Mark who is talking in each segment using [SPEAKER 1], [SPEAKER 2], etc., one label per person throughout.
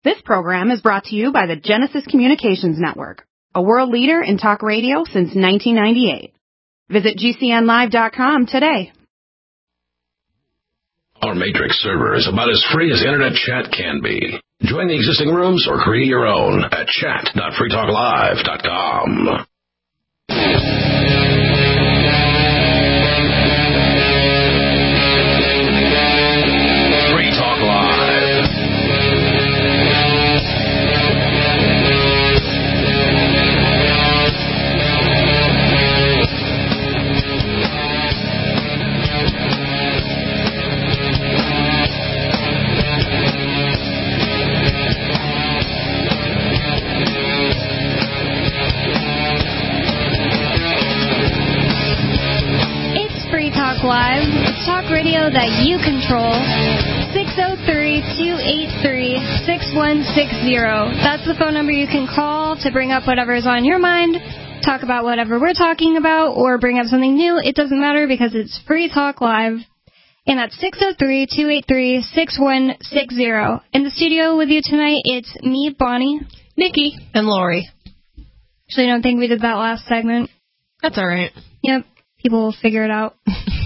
[SPEAKER 1] This program is brought to you by the Genesis Communications Network, a world leader in talk radio since 1998. Visit GCNlive.com today.
[SPEAKER 2] Our Matrix server is about as free as internet chat can be. Join the existing rooms or create your own at chat.freetalklive.com. Free Talk Live.
[SPEAKER 3] Live. It's talk radio that you control. 603-283-6160. That's the phone number you can call to bring up whatever is on your mind, talk about whatever we're talking about, or bring up something new. It doesn't matter because it's Free Talk Live. And that's 603-283-6160. In the studio with you tonight, it's me, Bonnie,
[SPEAKER 4] Nikki, and Lori.
[SPEAKER 3] Actually, I don't think we did that last segment.
[SPEAKER 4] That's all right.
[SPEAKER 3] Yep. People will figure it out.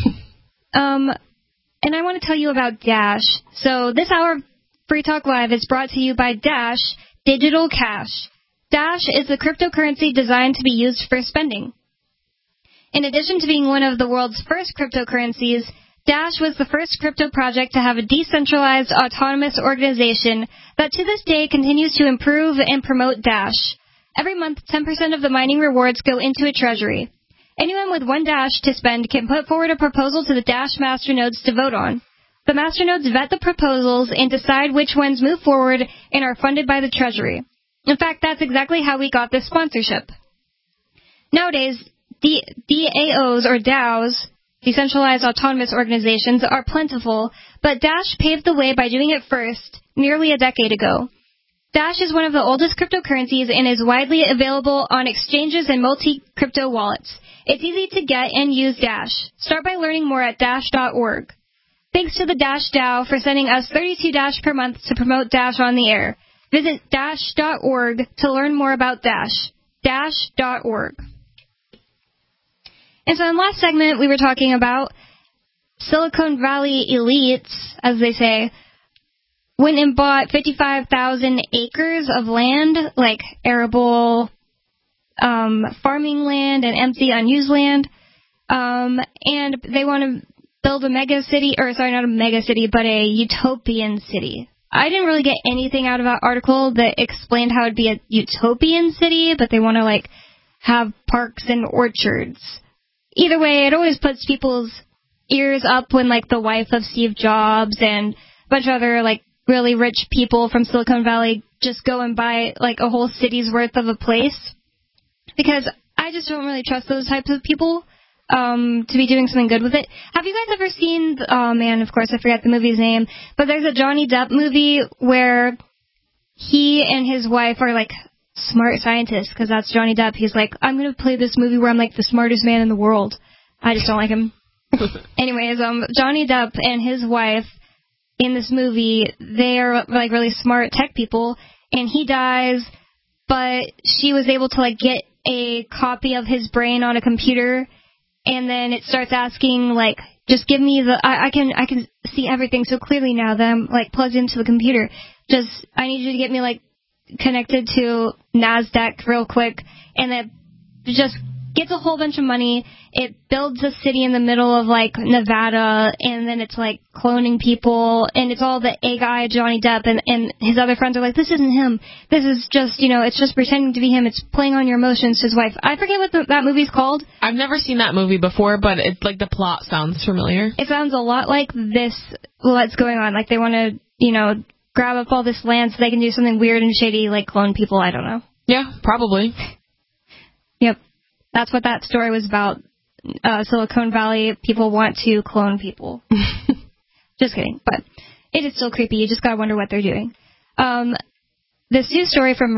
[SPEAKER 3] And I want to tell you about Dash. So this hour of Free Talk Live is brought to you by Dash Digital Cash. Dash is a cryptocurrency designed to be used for spending. In addition to being one of the world's first cryptocurrencies, Dash was the first crypto project to have a decentralized autonomous organization that to this day continues to improve and promote Dash. Every month, 10% of the mining rewards go into a treasury. Anyone with one Dash to spend can put forward a proposal to the Dash masternodes to vote on. The masternodes vet the proposals and decide which ones move forward and are funded by the Treasury. In fact, that's exactly how we got this sponsorship. Nowadays, DAOs or DAOs, decentralized autonomous organizations, are plentiful, but Dash paved the way by doing it first, nearly a decade ago. Dash is one of the oldest cryptocurrencies and is widely available on exchanges and multi-crypto wallets. It's easy to get and use Dash. Start by learning more at Dash.org. Thanks to the Dash DAO for sending us 32 Dash per month to promote Dash on the air. Visit Dash.org to learn more about Dash. Dash.org. And so in last segment, we were talking about Silicon Valley elites, as they say, went and bought 55,000 acres of land, like arable farming land and empty unused land, and they want to build a mega city, or sorry, not a mega city, but a utopian city. I didn't really get anything out of that article that explained how it'd be a utopian city, but they want to like have parks and orchards. Either way, it always puts people's ears up when like the wife of Steve Jobs and a bunch of other like really rich people from Silicon Valley just go and buy like a whole city's worth of a place. Because I just don't really trust those types of people to be doing something good with it. Have you guys ever seen, oh man, of course I forget the movie's name, but there's a Johnny Depp movie where he and his wife are like smart scientists, because that's Johnny Depp. He's like, I'm going to play this movie where I'm like the smartest man in the world. I just don't like him. Anyways, Johnny Depp and his wife in this movie, they're like really smart tech people, and he dies, but she was able to like get a copy of his brain on a computer, and then it starts asking like, just give me the, I can see everything so clearly now that I'm like plugged into the computer. Just, I need you to get me like connected to NASDAQ real quick, and it just gets a whole bunch of money. It builds a city in the middle of like Nevada, and then it's like cloning people, and it's all the A guy Johnny Depp, and his other friends are like, this isn't him. This is just, you know, it's just pretending to be him. It's playing on your emotions to his wife. I forget what that movie's called.
[SPEAKER 4] I've never seen that movie before, but it's like the plot sounds familiar.
[SPEAKER 3] It sounds a lot like this, what's going on. Like they want to, you know, grab up all this land so they can do something weird and shady, like clone people. I don't know.
[SPEAKER 4] Yeah, probably.
[SPEAKER 3] Yep. That's what that story was about. Silicon Valley people want to clone people. Just kidding. But it is still creepy. You just gotta wonder what they're doing. This news story from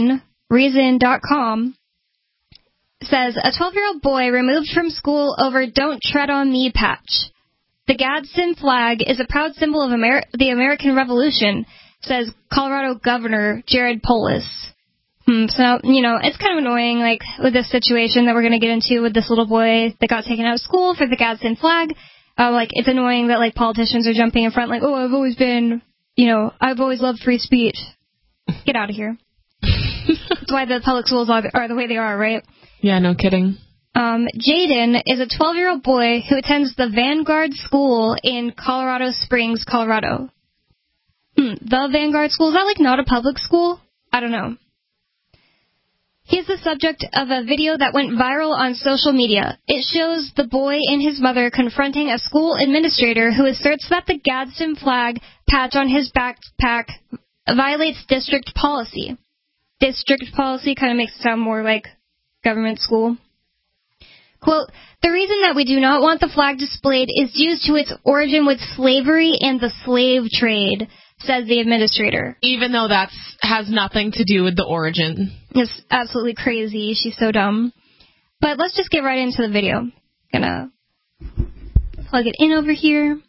[SPEAKER 3] Reason.com says, a 12-year-old boy removed from school over Don't Tread on Me patch. The Gadsden flag is a proud symbol of the American Revolution. says Colorado Governor Jared Polis. So, it's kind of annoying, like, with this situation that we're going to get into with this little boy that got taken out of school for the Gadsden flag. It's annoying that, like, politicians are jumping in front, like, oh, I've always loved free speech. Get out of here. That's why the public schools are the way they are, right?
[SPEAKER 4] Yeah, no kidding.
[SPEAKER 3] Jaden is a 12-year-old boy who attends the Vanguard School in Colorado Springs, Colorado. The Vanguard School? Is that, like, not a public school? I don't know. He's the subject of a video that went viral on social media. It shows the boy and his mother confronting a school administrator who asserts that the Gadsden flag patch on his backpack violates district policy. District policy kind of makes it sound more like government school. Quote, the reason that we do not want the flag displayed is due to its origin with slavery and the slave trade, says the administrator.
[SPEAKER 4] Even though that has nothing to do with the origin.
[SPEAKER 3] It's absolutely crazy. She's so dumb. But let's just get right into the video. Gonna plug it in over here.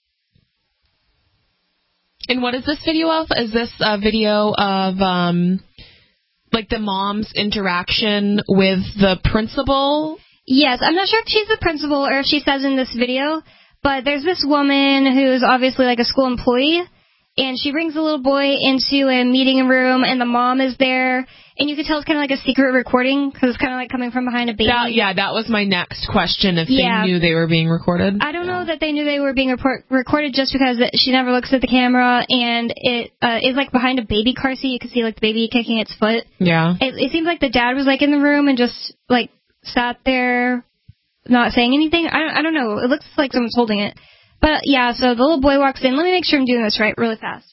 [SPEAKER 4] And what is this video of? Is this a video of, like, the mom's interaction with the principal?
[SPEAKER 3] Yes, I'm not sure if she's the principal or if she says in this video, but there's this woman who's obviously like a school employee, and she brings a little boy into a meeting room, and the mom is there, and you can tell it's kind of like a secret recording, because it's kind of like coming from behind a baby.
[SPEAKER 4] That was my next question, if they knew they were being recorded.
[SPEAKER 3] I don't know that they knew they were being recorded just because she never looks at the camera, and it is like behind a baby car seat. You can see like the baby kicking its foot.
[SPEAKER 4] Yeah.
[SPEAKER 3] It seems like the dad was like in the room and just like sat there not saying anything. I don't know. It looks like someone's holding it. But, yeah, so the little boy walks in. Let me make sure I'm doing this right really fast.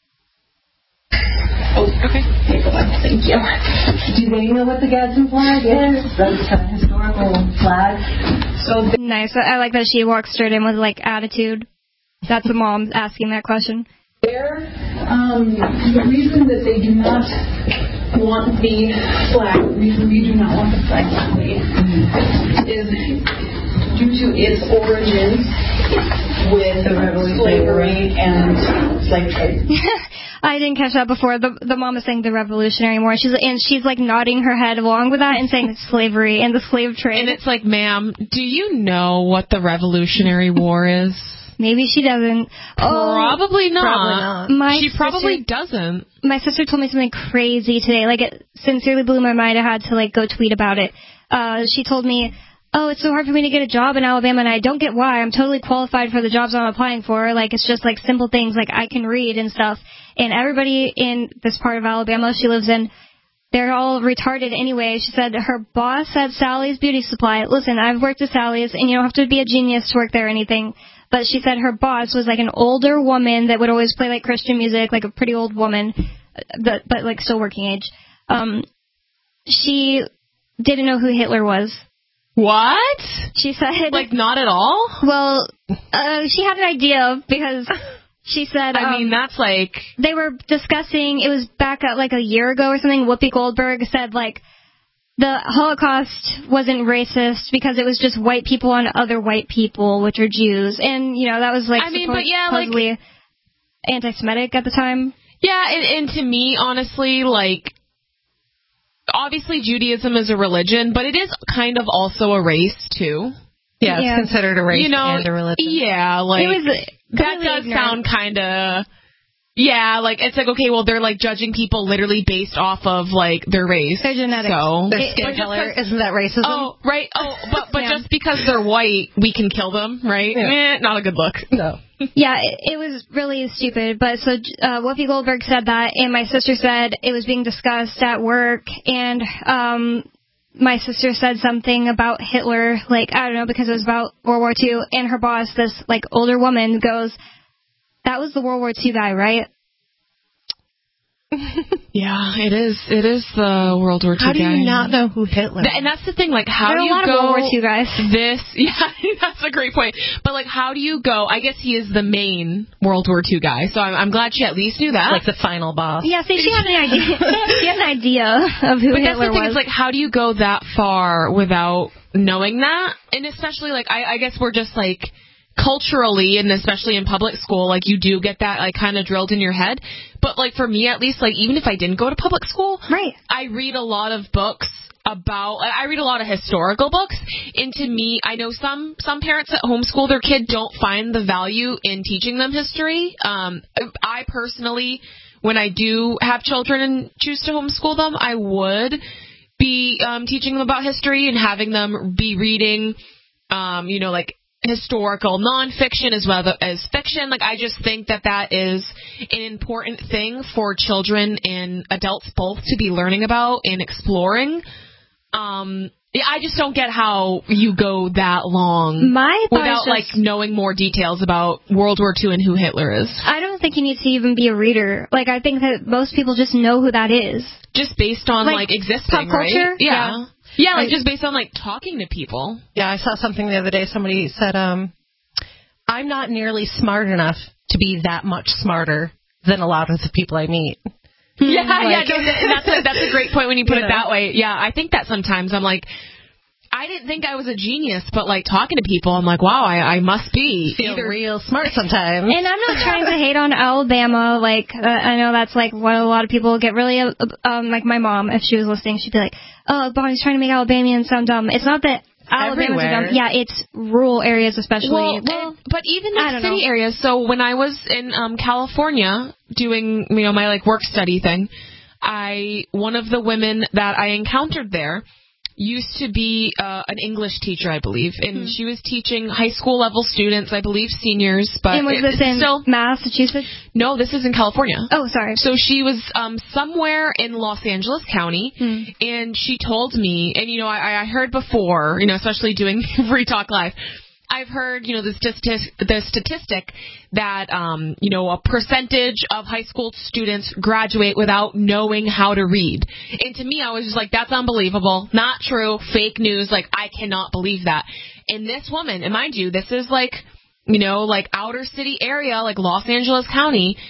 [SPEAKER 5] Oh, okay. Thank you. Do they know what the Gadsden flag is? That's a historical flag. So
[SPEAKER 3] nice. I like that she walks straight in with, like, attitude. That's the mom asking that question.
[SPEAKER 5] The reason that they do not want the flag, the reason we do not want the flag displayed is due to its origins with slavery and slave trade.
[SPEAKER 3] I didn't catch that before. The mom is saying the Revolutionary War. She's like nodding her head along with that and saying slavery and the slave trade.
[SPEAKER 4] And it's like, ma'am, do you know what the Revolutionary War is?
[SPEAKER 3] Maybe she doesn't.
[SPEAKER 4] Probably not. She probably doesn't.
[SPEAKER 3] My sister told me something crazy today. Like, it sincerely blew my mind. I had to, like, go tweet about it. She told me, oh, it's so hard for me to get a job in Alabama, and I don't get why. I'm totally qualified for the jobs I'm applying for. Like, it's just, like, simple things, like I can read and stuff. And everybody in this part of Alabama she lives in, they're all retarded anyway. She said her boss at Sally's Beauty Supply. Listen, I've worked at Sally's, and you don't have to be a genius to work there or anything. But she said her boss was, like, an older woman that would always play, like, Christian music, like a pretty old woman, but like, still working age. She didn't know who Hitler was.
[SPEAKER 4] What?
[SPEAKER 3] She said...
[SPEAKER 4] Like, not at all?
[SPEAKER 3] Well, she had an idea because she said...
[SPEAKER 4] I mean, that's like...
[SPEAKER 3] They were discussing, it was back at, like, a year ago or something, Whoopi Goldberg said, like, the Holocaust wasn't racist because it was just white people on other white people, which are Jews. And, you know, that was, like, supposedly like, anti-Semitic at the time.
[SPEAKER 4] Yeah, and to me, honestly, like... Obviously, Judaism is a religion, but it is kind of also a race, too.
[SPEAKER 6] Yeah, it's considered a race and a religion.
[SPEAKER 4] Yeah, like, that does sound kind of... Yeah, like, it's like, okay, well, they're, like, judging people literally based off of, like, their race.
[SPEAKER 3] Their genetics.
[SPEAKER 4] So,
[SPEAKER 6] their skin color. Isn't that racism?
[SPEAKER 4] Oh, right. Oh, but just because they're white, we can kill them, right? Yeah. Not a good look.
[SPEAKER 6] No.
[SPEAKER 3] Yeah, it was really stupid. But so Whoopi Goldberg said that, and my sister said it was being discussed at work, and my sister said something about Hitler, like, I don't know, because it was about World War II, and her boss, this, like, older woman, goes, that was the World War II guy, right?
[SPEAKER 4] Yeah, it is. It is the World War II guy.
[SPEAKER 6] How do you not know who Hitler is?
[SPEAKER 4] And that's the thing, like, how
[SPEAKER 3] do you go... There are a lot of World War II guys.
[SPEAKER 4] That's a great point. But, like, how do you go... I guess he is the main World War II guy, so I'm glad she at least knew that.
[SPEAKER 6] Like the final boss.
[SPEAKER 3] Yeah, see, she had an idea. She had an idea of who Hitler was. But that's the thing,
[SPEAKER 4] it's like, how do you go that far without knowing that? And especially, like, I guess we're just, like... culturally, and especially in public school, like, you do get that, like, kind of drilled in your head. But, like, for me, at least, like, even if I didn't go to public school,
[SPEAKER 3] right,
[SPEAKER 4] I read a lot of books I read a lot of historical books, and to me, I know some parents that homeschool their kid don't find the value in teaching them history. I personally, when I do have children and choose to homeschool them, I would be teaching them about history and having them be reading, like, historical nonfiction as well as fiction. Like, I just think that is an important thing for children and adults both to be learning about and exploring. I just don't get how you go that long without like knowing more details about World War II and who Hitler is.
[SPEAKER 3] I don't think you need to even be a reader. Like, I think that most people just know who that is.
[SPEAKER 4] Just based on like existing,
[SPEAKER 3] pop culture?
[SPEAKER 4] Right? Yeah. Yeah, like just based on like talking to people.
[SPEAKER 6] Yeah, I saw something the other day. Somebody said, I'm not nearly smart enough to be that much smarter than a lot of the people I meet.
[SPEAKER 4] That's a great point when you put it that way. Yeah, I think that sometimes I'm like, I didn't think I was a genius, but like talking to people, I'm like, wow, I must be
[SPEAKER 6] real smart sometimes.
[SPEAKER 3] And I'm not trying to hate on Alabama. Like, I know that's like what a lot of people get really, like my mom, if she was listening, she'd be like, oh, Bonnie's trying to make Alabamians sound dumb. It's not that Alabama's are dumb. Yeah, it's rural areas especially.
[SPEAKER 4] Well, but even in city areas. So when I was in California doing, my like work study thing, one of the women that I encountered there used to be an English teacher, I believe, and she was teaching high school level students, I believe seniors. But
[SPEAKER 3] and was this in Massachusetts?
[SPEAKER 4] No, this is in California.
[SPEAKER 3] Oh, sorry.
[SPEAKER 4] So she was somewhere in Los Angeles County, and she told me, and I heard before, especially doing Free Talk Live, I've heard, the statistic that, a percentage of high school students graduate without knowing how to read. And to me, I was just like, that's unbelievable. Not true. Fake news. Like, I cannot believe that. And this woman, and mind you, this is like, like outer city area, like Los Angeles County,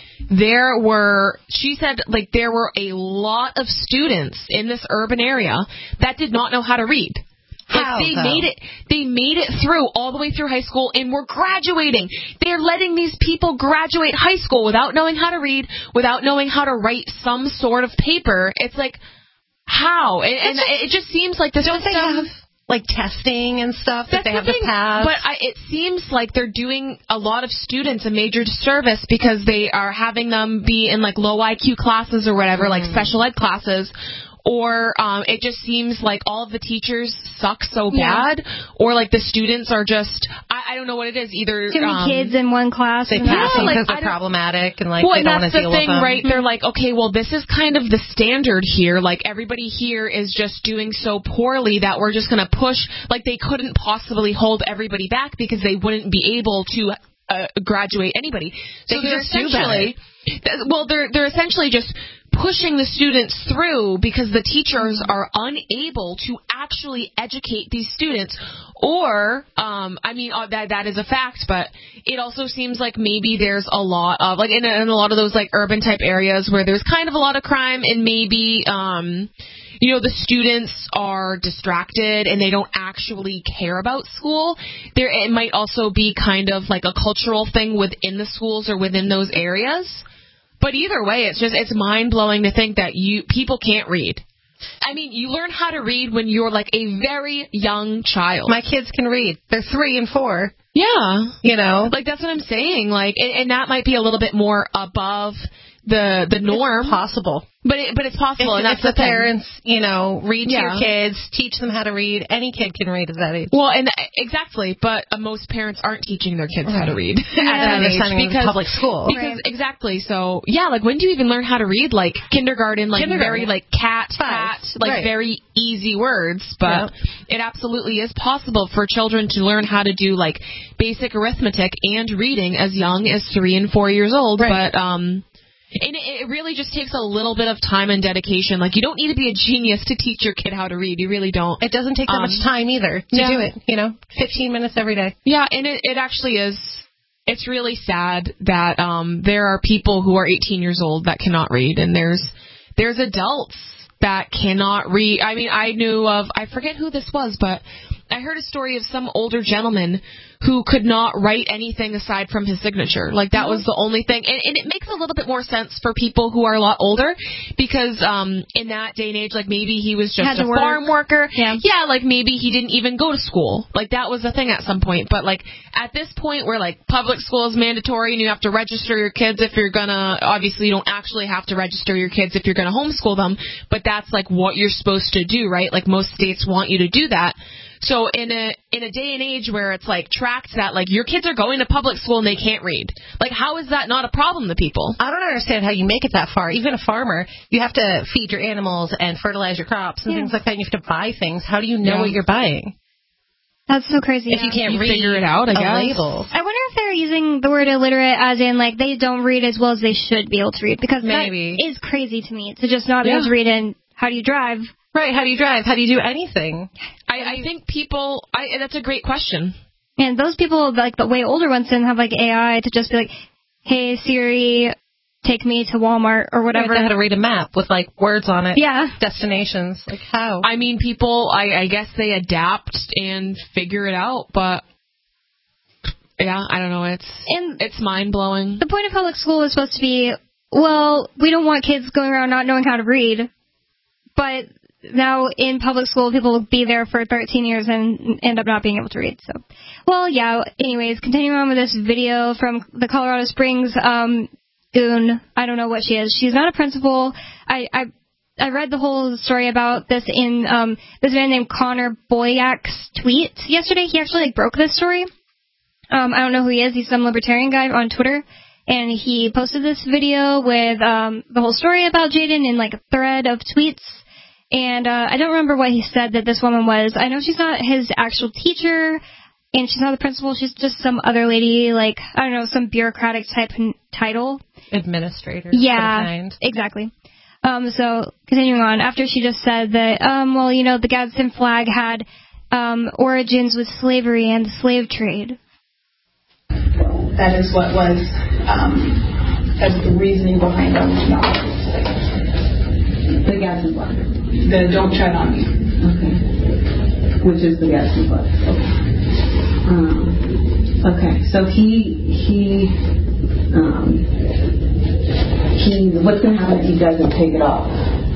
[SPEAKER 4] she said, like, there were a lot of students in this urban area that did not know how to read. Like, they made it through all the way through high school and were graduating. They're letting these people graduate high school without knowing how to read, without knowing how to write some sort of paper. It's like, how? And it just seems like this
[SPEAKER 6] don't they have like testing and stuff that they have to pass?
[SPEAKER 4] But it seems like they're doing a lot of students a major disservice because they are having them be in like low IQ classes or whatever, like special ed classes. Or it just seems like all of the teachers suck so bad, or like the students are just, I don't know what it is, either
[SPEAKER 3] too many kids in one class.
[SPEAKER 6] They pass them because they're problematic and like they don't want to deal with them.
[SPEAKER 4] Right? They're like, okay, well, this is kind of the standard here. Like, everybody here is just doing so poorly that we're just going to push. Like, they couldn't possibly hold everybody back because they wouldn't be able to graduate anybody. So they're essentially just pushing the students through because the teachers are unable to actually educate these students. Or, that is a fact, but it also seems like maybe there's a lot of, like, in a lot of those, like, urban type areas where there's kind of a lot of crime, and maybe, the students are distracted and they don't actually care about school. It might also be kind of like a cultural thing within the schools or within those areas. But either way, it's mind-blowing to think that people can't read. I mean, you learn how to read when you're like a very young child.
[SPEAKER 6] My kids can read. They're 3 and 4.
[SPEAKER 4] Yeah. Like, that's what I'm saying. Like, and that might be a little bit more above the norm.
[SPEAKER 6] It's possible.
[SPEAKER 4] But it's possible, and that's
[SPEAKER 6] the parents, read to your kids, teach them how to read. Any kid can read at that age.
[SPEAKER 4] Well, and exactly, but most parents aren't teaching their kids how to read at that age
[SPEAKER 6] because public school.
[SPEAKER 4] Because exactly, so like, when do you even learn how to read? Like kindergarten, very like cat, like very easy words. But it absolutely is possible for children to learn how to do like basic arithmetic and reading as young as 3 and 4 years old. Right. But and it really just takes a little bit of time and dedication. Like, you don't need to be a genius to teach your kid how to read. You really don't.
[SPEAKER 6] It doesn't take that much time either to do it, 15 minminutes every day.
[SPEAKER 4] Yeah, and it actually is. It's really sad that there are people who are 18 years old that cannot read, and there's adults that cannot read. I mean, I knew of, I forget who this was, but I heard a story of some older gentleman who could not write anything aside from his signature. Like, that was the only thing. And it makes a little bit more sense for people who are a lot older, because in that day and age, like, maybe he was just a farm worker. Yeah, like, maybe he didn't even go to school. Like, that was the thing at some point. But, like, at this point where, like, public school is mandatory and you have to register your kids if you're gonna, obviously you don't actually have to register your kids if you're gonna homeschool them, but that's, like, what you're supposed to do, right? Like, most states want you to do that. So in a day and age where it's, like, tracked that, like, your kids are going to public school and they can't read, like, how is that not a problem to people?
[SPEAKER 6] I don't understand how you make it that far. Even a farmer, you have to feed your animals and fertilize your crops and things like that, and you have to buy things. How do you know what you're buying?
[SPEAKER 3] That's so crazy.
[SPEAKER 6] If you can't
[SPEAKER 4] figure it out, I guess.
[SPEAKER 6] Label.
[SPEAKER 3] I wonder if they're using the word illiterate as in, like, they don't read as well as they should be able to read, because that is crazy to me, to just not be able to read. And how do you drive?
[SPEAKER 6] Right, how do you drive? How do you do anything?
[SPEAKER 4] I think people, that's a great question.
[SPEAKER 3] And those people, like the way older ones, didn't have, like, AI to just be like, hey, Siri, take me to Walmart or whatever.
[SPEAKER 6] They had to read a map with, like, words on it.
[SPEAKER 3] Yeah.
[SPEAKER 6] Destinations. Like, how?
[SPEAKER 4] I mean, people, I guess they adapt and figure it out, but yeah, I don't know. It's mind-blowing.
[SPEAKER 3] The point of public school is supposed to be, well, we don't want kids going around not knowing how to read, but now in public school, people will be there for 13 years and end up not being able to read. So, well, yeah, anyways, continuing on with this video from the Colorado Springs, Goon, I don't know what she is. She's not a principal. I read the whole story about this in this man named Connor Boyak's tweet yesterday. He actually, like, broke this story. I don't know who he is. He's some libertarian guy on Twitter. And he posted this video with the whole story about Jaden in, like, a thread of tweets. And I don't remember what he said that this woman was. I know she's not his actual teacher, and she's not the principal. She's just some other lady, like, I don't know, some bureaucratic type title.
[SPEAKER 6] Administrator.
[SPEAKER 3] Yeah, exactly. So, continuing on, after she just said that, well, you know, the Gadsden flag had origins with slavery and the slave trade.
[SPEAKER 5] That is what was, that's the reasoning behind the Gadsden flag. The Don't Tread on Me. Okay. Which is the Gadsden flag. Okay. So he what's going to happen if he doesn't take it off?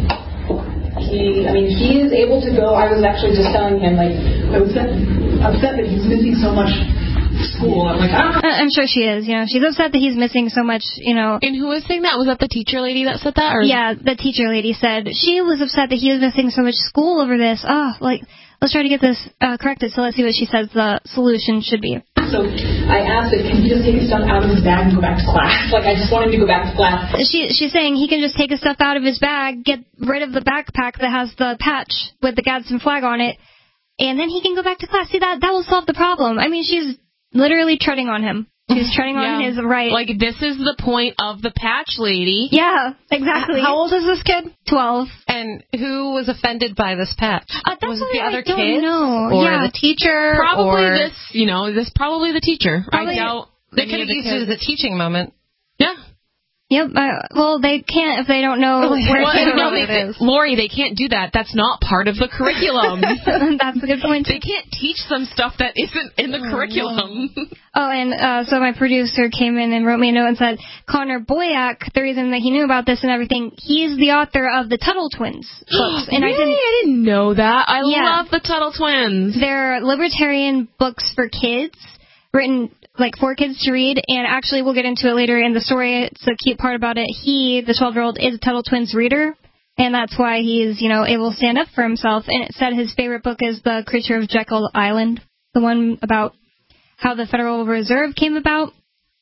[SPEAKER 5] He is able to go. I was actually just telling him, like, I was upset that he's missing so much school. I'm like,
[SPEAKER 3] I'm sure she is. You know, she's upset that he's missing so much. You know.
[SPEAKER 4] And who was saying that? Was that the teacher lady that said that? Or?
[SPEAKER 3] Yeah, the teacher lady said she was upset that he was missing so much school over this. Oh, like, let's try to get this corrected. So let's see what she says the solution should be.
[SPEAKER 5] So I asked her, can he just take his stuff out of his bag and go back to class? Like, I just want him to go back to class.
[SPEAKER 3] She's saying he can just take his stuff out of his bag, get rid of the backpack that has the patch with the Gadsden flag on it, and then he can go back to class. See, that will solve the problem. I mean, she's literally treading on him. She's treading on his right.
[SPEAKER 4] Like, this is the point of the patch lady.
[SPEAKER 3] Yeah, exactly.
[SPEAKER 6] How old is this kid?
[SPEAKER 3] 12.
[SPEAKER 6] And who was offended by this patch?
[SPEAKER 3] Was it
[SPEAKER 6] the other
[SPEAKER 3] kids?
[SPEAKER 6] Know. Or the teacher?
[SPEAKER 4] Probably probably the teacher.
[SPEAKER 3] Probably.
[SPEAKER 4] I doubt
[SPEAKER 6] they could have used it as a teaching moment.
[SPEAKER 4] Yeah.
[SPEAKER 3] Yep. Well, they can't if they don't know where
[SPEAKER 4] it is. Lori, they can't do that. That's not part of the curriculum.
[SPEAKER 3] That's a good point.
[SPEAKER 4] They can't teach them stuff that isn't in the curriculum.
[SPEAKER 3] Oh, and so my producer came in and wrote me a note and said, Connor Boyack, the reason that he knew about this and everything, he's the author of the Tuttle Twins books. And
[SPEAKER 4] really? I didn't know that. I love the Tuttle Twins.
[SPEAKER 3] They're libertarian books for kids, written like for kids to read, and actually we'll get into it later in the story. It's a cute part about it. He, the 12-year-old, is a Tuttle Twins reader, and that's why he's, able to stand up for himself. And it said his favorite book is The Creature of Jekyll Island, the one about how the Federal Reserve came about.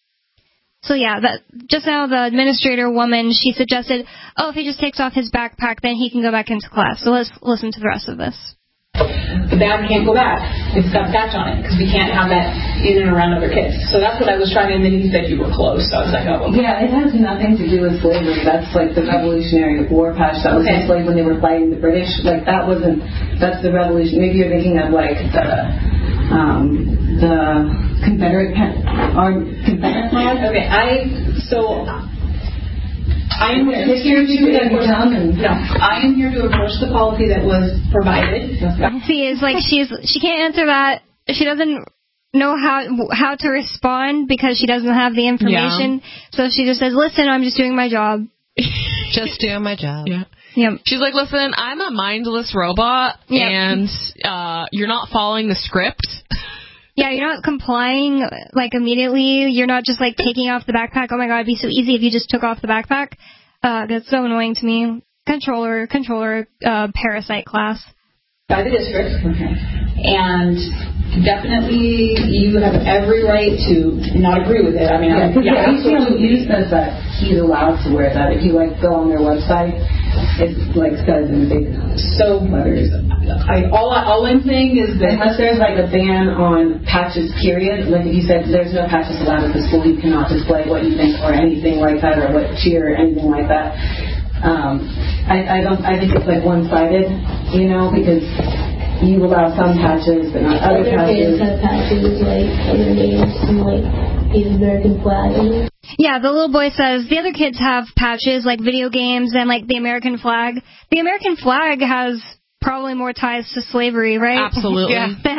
[SPEAKER 3] So yeah, just now the administrator woman, she suggested, if he just takes off his backpack, then he can go back into class. So let's listen to the rest of this.
[SPEAKER 5] The bag can't go back. It's got a patch on it because we can't have that in and around other kids. So that's what I was trying to, and then he said you were close. So I was like, oh, okay.
[SPEAKER 7] Yeah, it has nothing to do with slavery. That's like the Revolutionary War patch that was enslaved when they were fighting the British. Like that's the revolution. Maybe you're thinking of like the Confederate flag.
[SPEAKER 5] Okay, I am here to enforce the policy that was provided.
[SPEAKER 3] See, is like she can't answer that. She doesn't know how to respond because she doesn't have the information. So she just says, "Listen, I'm just doing my job."
[SPEAKER 6] Just doing my job.
[SPEAKER 4] Yeah.
[SPEAKER 3] Yep.
[SPEAKER 4] She's like, "Listen, I'm a mindless robot, and you're not following the script."
[SPEAKER 3] Yeah, you're not complying, like, immediately. You're not just, like, taking off the backpack. Oh, my God, it'd be so easy if you just took off the backpack. That's so annoying to me. Controller, parasite class.
[SPEAKER 5] By the district. Okay. And definitely you have every right to not agree with it. I mean,
[SPEAKER 7] ACLU says that he's allowed to wear that. If you, like, go on their website, it, like, says in big letters. All I'm saying is that unless there's, like, a ban on patches, period, like if you said there's no patches allowed at the school, you cannot display what you think or anything like that, or what cheer or anything like that. I think it's, like, one-sided, you know, because you allow some patches, but not other patches.
[SPEAKER 8] Kids have patches, like, other names, and, like, the American flag.
[SPEAKER 3] Yeah, the little boy says the other kids have patches, like video games and, like, the American flag. The American flag has probably more ties to slavery, right?
[SPEAKER 4] Absolutely.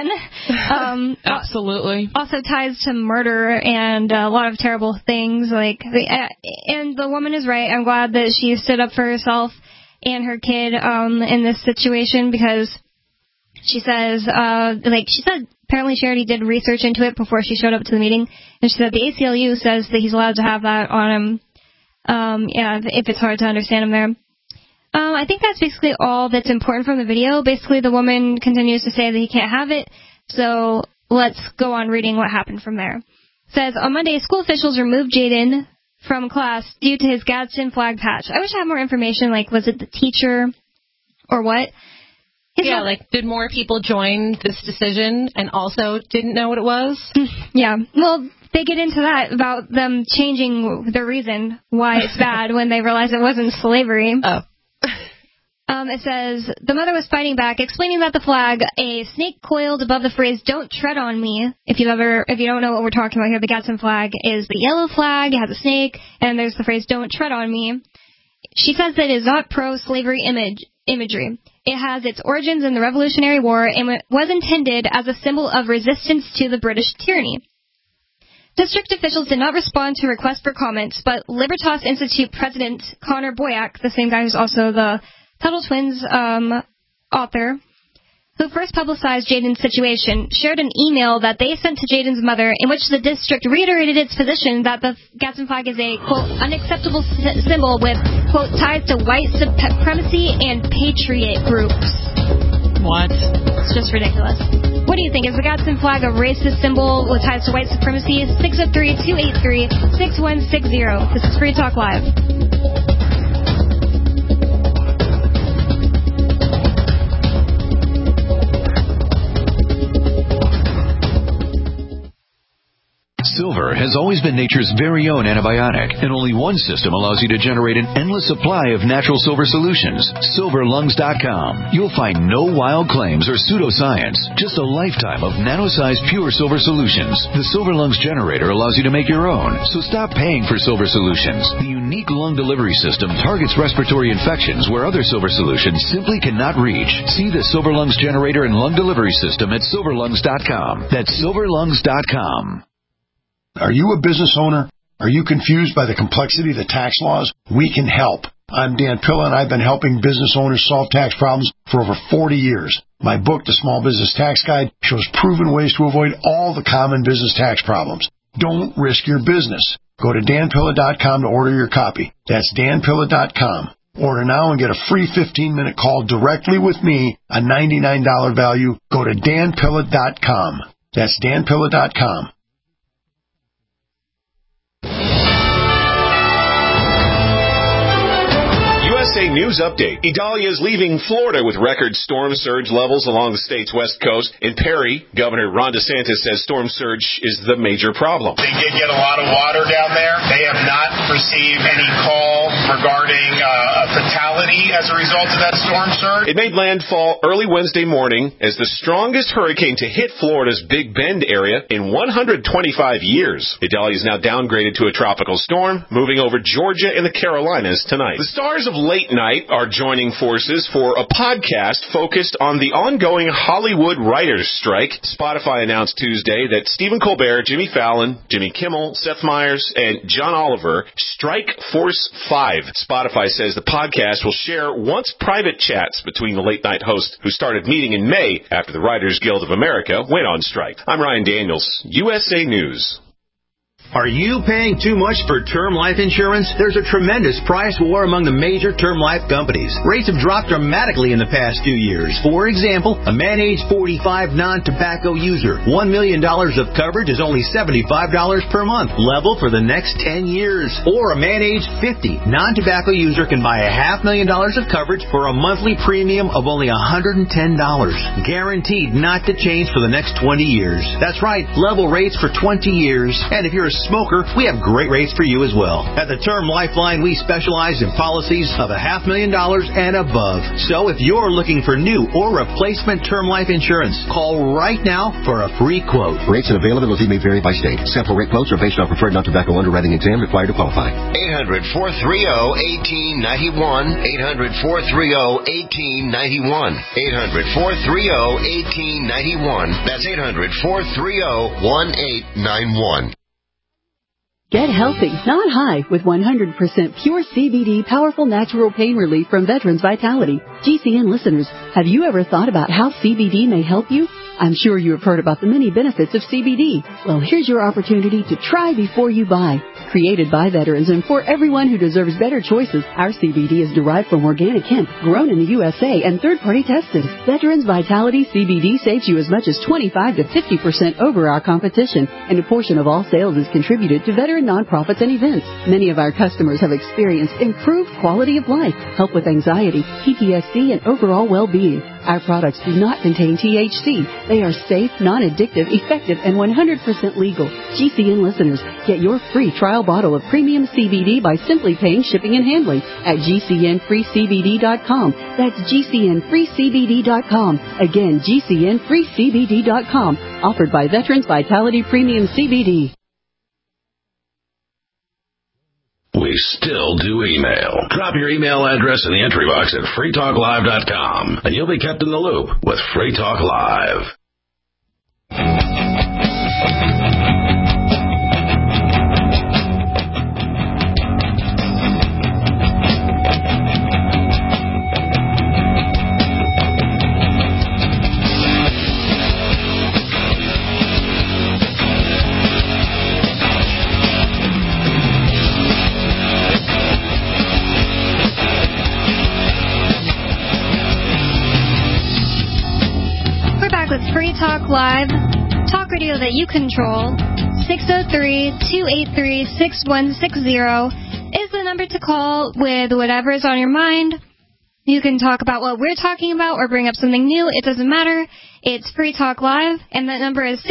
[SPEAKER 3] Absolutely. Also ties to murder and a lot of terrible things. And the woman is right. I'm glad that she stood up for herself and her kid in this situation, because she says, apparently she already did research into it before she showed up to the meeting, and she said the ACLU says that he's allowed to have that on him. If it's hard to understand him there. I think that's basically all that's important from the video. Basically, the woman continues to say that he can't have it, so let's go on reading what happened from there. It says, on Monday, school officials removed Jaden from class due to his Gadsden flag patch. I wish I had more information, like, was it the teacher or what?
[SPEAKER 6] Did more people join this decision and also didn't know what it was?
[SPEAKER 3] Yeah, well, they get into that about them changing the reason why it's bad when they realize it wasn't slavery.
[SPEAKER 6] Oh.
[SPEAKER 3] It says, the mother was fighting back, explaining that the flag, a snake coiled above the phrase, "Don't tread on me." If you don't know what we're talking about here, the Gadsden flag is the yellow flag, it has a snake, and there's the phrase, "Don't tread on me." She says that it is not pro-slavery imagery. It has its origins in the Revolutionary War and was intended as a symbol of resistance to the British tyranny. District officials did not respond to requests for comments, but Libertas Institute President Connor Boyack, the same guy who's also the Tuttle Twins author, who first publicized Jaden's situation, shared an email that they sent to Jaden's mother in which the district reiterated its position that the Gadsden flag is a, quote, unacceptable symbol with, quote, ties to white supremacy and patriot groups.
[SPEAKER 4] What?
[SPEAKER 3] It's just ridiculous. What do you think? Is the Gadsden flag a racist symbol with ties to white supremacy? 603-283-6160. This is Free Talk Live.
[SPEAKER 9] Silver has always been nature's very own antibiotic, and only one system allows you to generate an endless supply of natural silver solutions. SilverLungs.com. You'll find no wild claims or pseudoscience, just a lifetime of nano-sized pure silver solutions. The Silver Lungs generator allows you to make your own, so stop paying for silver solutions. The unique lung delivery system targets respiratory infections where other silver solutions simply cannot reach. See the Silver Lungs generator and lung delivery system at SilverLungs.com. That's SilverLungs.com.
[SPEAKER 10] Are you a business owner? Are you confused by the complexity of the tax laws? We can help. I'm Dan Pilla, and I've been helping business owners solve tax problems for over 40 years. My book, The Small Business Tax Guide, shows proven ways to avoid all the common business tax problems. Don't risk your business. Go to danpilla.com to order your copy. That's danpilla.com. Order now and get a free 15-minute call directly with me, a $99 value. Go to danpilla.com. That's danpilla.com.
[SPEAKER 11] USA News Update. Idalia is leaving Florida with record storm surge levels along the state's west coast. In Perry, Governor Ron DeSantis says storm surge is the major problem.
[SPEAKER 12] They did get a lot of water down there. They have not received any call regarding a fatality. any as a result of that storm surge?
[SPEAKER 11] It made landfall early Wednesday morning as the strongest hurricane to hit Florida's Big Bend area in 125 years. Idalia is now downgraded to a tropical storm, moving over Georgia and the Carolinas tonight. The stars of Late Night are joining forces for a podcast focused on the ongoing Hollywood writers' strike. Spotify announced Tuesday that Stephen Colbert, Jimmy Fallon, Jimmy Kimmel, Seth Meyers, and John Oliver strike Force 5. Spotify says the podcast will share once private chats between the Late Night hosts who started meeting in May after the Writers Guild of America went on strike. I'm Ryan Daniels, USA News.
[SPEAKER 13] Are you paying too much for term life insurance? There's a tremendous price war among the major term life companies. Rates have dropped dramatically in the past few years. For example, a man age 45 non-tobacco user, $1 million of coverage is only $75 per month, level for the next 10 years. Or a man age 50 non-tobacco user can buy $500,000 of coverage for a monthly premium of only $110, guaranteed not to change for the next 20 years. That's right, level rates for 20 years. And if you're a smoker, we have great rates for you as well. At the Term Lifeline, we specialize in policies of $500,000 and above. So if you're looking for new or replacement term life insurance, call right now for a free quote.
[SPEAKER 14] Rates and availability may vary by state. Sample rate quotes are based on preferred non-tobacco underwriting exam required to qualify.
[SPEAKER 15] 800-430-1891. 800-430-1891. 800-430-1891. That's 800-430-1891.
[SPEAKER 16] Get healthy, not high, with 100% pure CBD powerful natural pain relief from Veterans Vitality. GCN listeners, have you ever thought about how CBD may help you? I'm sure you have heard about the many benefits of CBD. Well, here's your opportunity to try before you buy. Created by veterans and for everyone who deserves better choices, our CBD is derived from organic hemp, grown in the USA, and third-party tested. Veterans Vitality CBD saves you as much as 25 to 50% over our competition, and a portion of all sales is contributed to veteran nonprofits and events. Many of our customers have experienced improved quality of life, help with anxiety, PTSD, and overall well-being. Our products do not contain THC. They are safe, non-addictive, effective, and 100% legal. GCN listeners, get your free trial bottle of premium CBD by simply paying shipping and handling at GCNFreeCBD.com. That's GCNFreeCBD.com. Again, GCNFreeCBD.com. Offered by Veterans Vitality Premium CBD.
[SPEAKER 2] We still do email. Drop your email address in the entry box at freetalklive.com, and you'll be kept in the loop with Free Talk Live.
[SPEAKER 3] Free Talk Live, talk radio that you control. 603-283-6160 is the number to call with whatever is on your mind. You can talk about what we're talking about or bring up something new. It doesn't matter. It's Free Talk Live, and that number is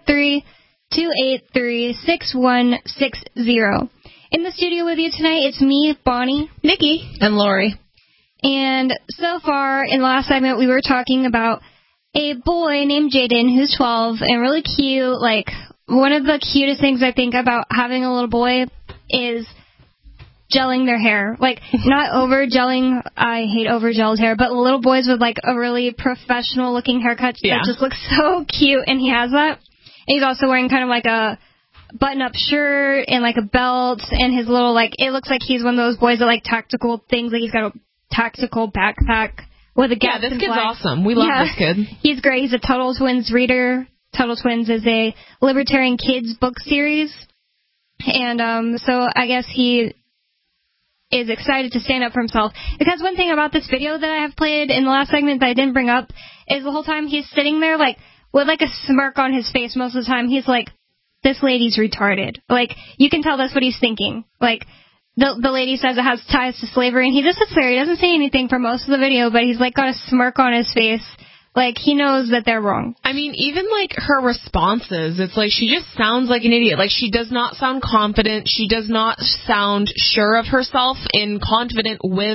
[SPEAKER 3] 603-283-6160. In the studio with you tonight, it's me, Bonnie,
[SPEAKER 6] Nikki, and Lori.
[SPEAKER 3] And so far, in the last segment, we were talking about a boy named Jaden who's 12 and really cute. Like, one of the cutest things I think about having a little boy is gelling their hair. Like, not over gelling. I hate over gelled hair, but little boys with like a really professional looking haircut that just looks so cute, and he has that. And he's also wearing kind of like a button-up shirt and like a belt, and his little, like, it looks like he's one of those boys that like tactical things. Like, he's got a tactical backpack with a
[SPEAKER 4] this kid's awesome. We love this kid.
[SPEAKER 3] He's great. He's a Tuttle Twins reader. Tuttle Twins is a libertarian kids book series. And so I guess he is excited to stand up for himself. Because one thing about this video that I have played in the last segment that I didn't bring up is the whole time he's sitting there like with like a smirk on his face most of the time. He's like, this lady's retarded. Like, you can tell that's what he's thinking. Like, The lady says it has ties to slavery, and he just sits there. He doesn't say anything for most of the video, but he's, like, got a smirk on his face. Like, he knows that they're wrong.
[SPEAKER 4] I mean, even, like, her responses, it's like she just sounds like an idiot. Like, she does not sound confident. She does not sound sure of herself and confident with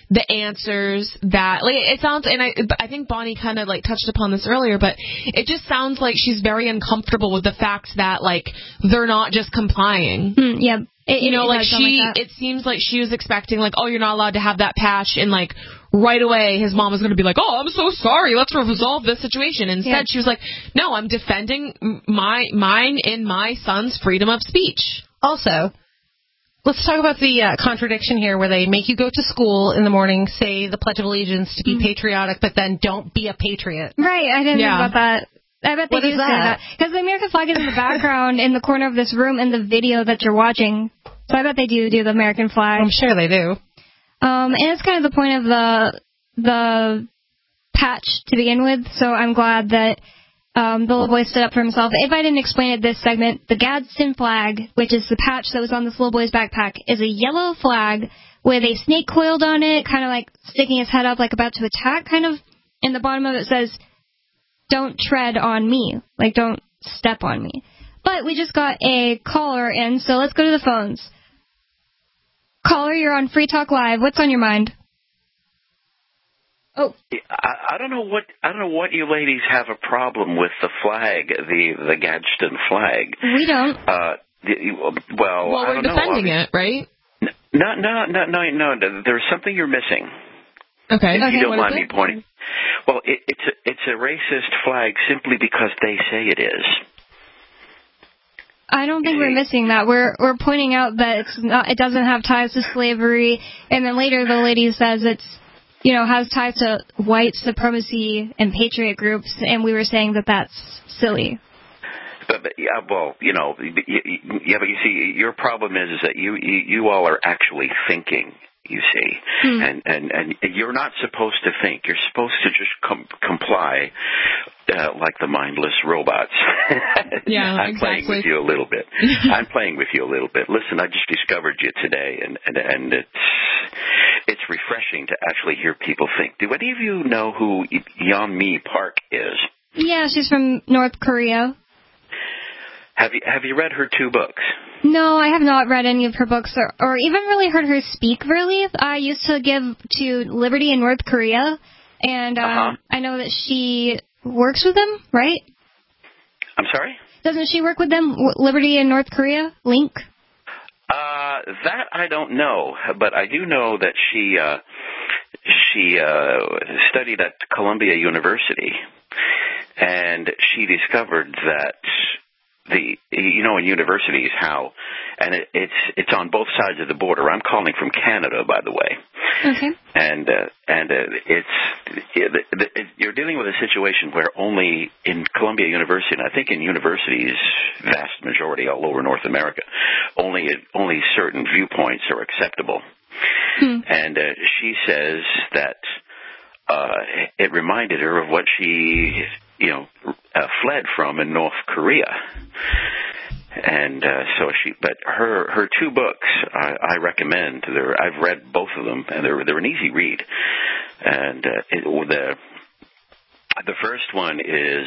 [SPEAKER 4] the answers that, like, it sounds, and I think Bonnie kind of, like, touched upon this earlier, but it just sounds like she's very uncomfortable with the fact that, like, they're not just complying.
[SPEAKER 3] Yeah.
[SPEAKER 4] It seems like she was expecting, like, oh, you're not allowed to have that patch, and, like, right away his mom was going to be like, oh, I'm so sorry, let's resolve this situation. Instead, she was like, no, I'm defending mine and my son's freedom of speech.
[SPEAKER 6] Also, let's talk about the contradiction here where they make you go to school in the morning, say the Pledge of Allegiance to be patriotic, but then don't be a patriot.
[SPEAKER 3] Right, I didn't think about that. I bet they do say that. Because the American flag is in the background in the corner of this room in the video that you're watching. So I bet they do the American flag.
[SPEAKER 6] I'm sure they do.
[SPEAKER 3] And it's kind of the point of the patch to begin with, so I'm glad that the little boy stood up for himself. If I didn't explain it this segment, the Gadsden flag, which is the patch that was on this little boy's backpack, is a yellow flag with a snake coiled on it, kind of like sticking its head up like about to attack, kind of. And the bottom of it says, don't tread on me, like don't step on me. But we just got a caller in, so let's go to the phones. Caller, you're on Free Talk Live. What's on your mind? Oh,
[SPEAKER 17] I don't know what you ladies have a problem with the flag, the Gadsden flag.
[SPEAKER 3] We don't.
[SPEAKER 17] Well,
[SPEAKER 4] we're defending it, right?
[SPEAKER 17] No. There's something you're missing.
[SPEAKER 4] Okay.
[SPEAKER 17] If you don't mind
[SPEAKER 4] me
[SPEAKER 17] pointing. Well, it's a racist flag simply because they say it is.
[SPEAKER 3] I don't think we're missing that. We're pointing out that it doesn't have ties to slavery, and then later the lady says it's, has ties to white supremacy and patriot groups, and we were saying that that's silly.
[SPEAKER 17] But you see, your problem is that you all are actually thinking. You see, and you're not supposed to think. You're supposed to just comply like the mindless robots.
[SPEAKER 4] Yeah,
[SPEAKER 17] I'm playing with you a little bit. I'm playing with you a little bit. Listen, I just discovered you today, and it's refreshing to actually hear people think. Do any of you know who Yeonmi Park is?
[SPEAKER 3] Yeah, she's from North Korea.
[SPEAKER 17] Have you read her 2 books?
[SPEAKER 3] No, I have not read any of her books or even really heard her speak, really. I used to give to Liberty in North Korea, and I know that she works with them, right?
[SPEAKER 17] I'm sorry?
[SPEAKER 3] Doesn't she work with them, Liberty in North Korea, Link?
[SPEAKER 17] That I don't know, but I do know that she studied at Columbia University, and she discovered that in universities and it's on both sides of the border. I'm calling from Canada, by the way.
[SPEAKER 3] Okay.
[SPEAKER 17] And you're dealing with a situation where only in Columbia University, and I think in universities, vast majority all over North America, only certain viewpoints are acceptable. And she says that it reminded her of what she fled from in North Korea. And but her 2 books I recommend. I've read both of them, and they're an easy read. And the first one is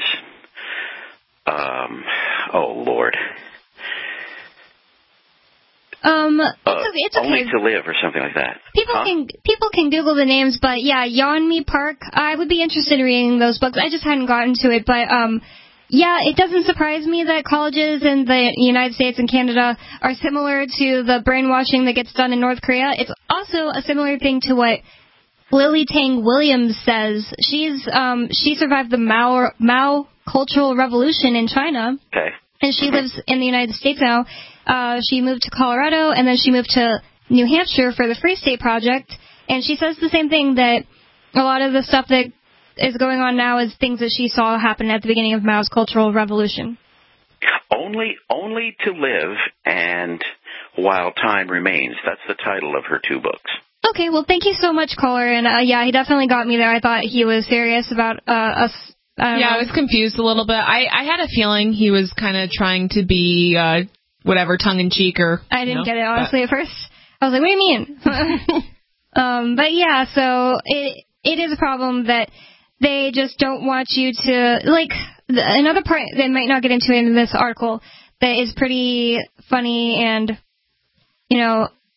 [SPEAKER 17] oh Lord. It's okay. Only to Live or something like that.
[SPEAKER 3] People can Google the names, but yeah, Yeonmi Park. I would be interested in reading those books. I just hadn't gotten to it, but yeah, it doesn't surprise me that colleges in the United States and Canada are similar to the brainwashing that gets done in North Korea. It's also a similar thing to what Lily Tang Williams says. She survived the Mao Cultural Revolution in China.
[SPEAKER 17] Okay.
[SPEAKER 3] And she lives in the United States now. She moved to Colorado, and then she moved to New Hampshire for the Free State Project. And she says the same thing, that a lot of the stuff that is going on now is things that she saw happen at the beginning of Mao's Cultural Revolution.
[SPEAKER 17] Only to Live and While Time Remains. That's the title of her 2 books.
[SPEAKER 3] Okay, well, thank you so much, caller. And yeah, he definitely got me there. I thought he was serious about us.
[SPEAKER 4] I was confused a little bit. I had a feeling he was kind of trying to be tongue-in-cheek or...
[SPEAKER 3] I didn't get it, honestly, at first. I was like, what do you mean? But yeah, so it is a problem that they just don't want you to... Like, another part they might not get into in this article that is pretty funny and,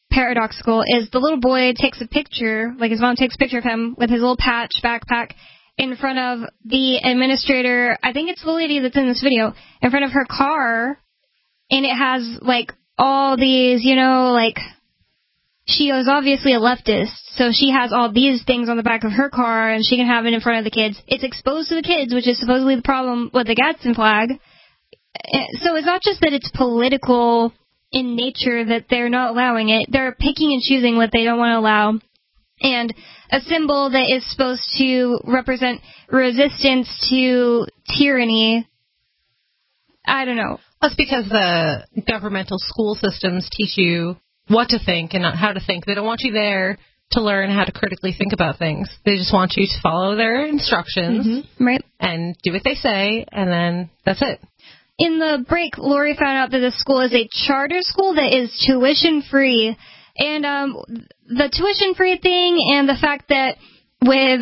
[SPEAKER 3] paradoxical is the little boy takes a picture, like his mom takes a picture of him with his little patch backpack in front of the administrator, I think it's the lady that's in this video, in front of her car, and it has, like, all these, you know, like, she is obviously a leftist, so she has all these things on the back of her car, and she can have it in front of the kids. It's exposed to the kids, which is supposedly the problem with the Gadsden flag. So it's not just that it's political in nature that they're not allowing it. They're picking and choosing what they don't want to allow. And a symbol that is supposed to represent resistance to tyranny, I don't know.
[SPEAKER 6] That's because the governmental school systems teach you what to think and not how to think. They don't want you there to learn how to critically think about things. They just want you to follow their instructions,
[SPEAKER 3] right,
[SPEAKER 6] and do what they say, and then that's it.
[SPEAKER 3] In the break, Lori found out that the school is a charter school that is tuition-free. And the tuition-free thing and the fact that with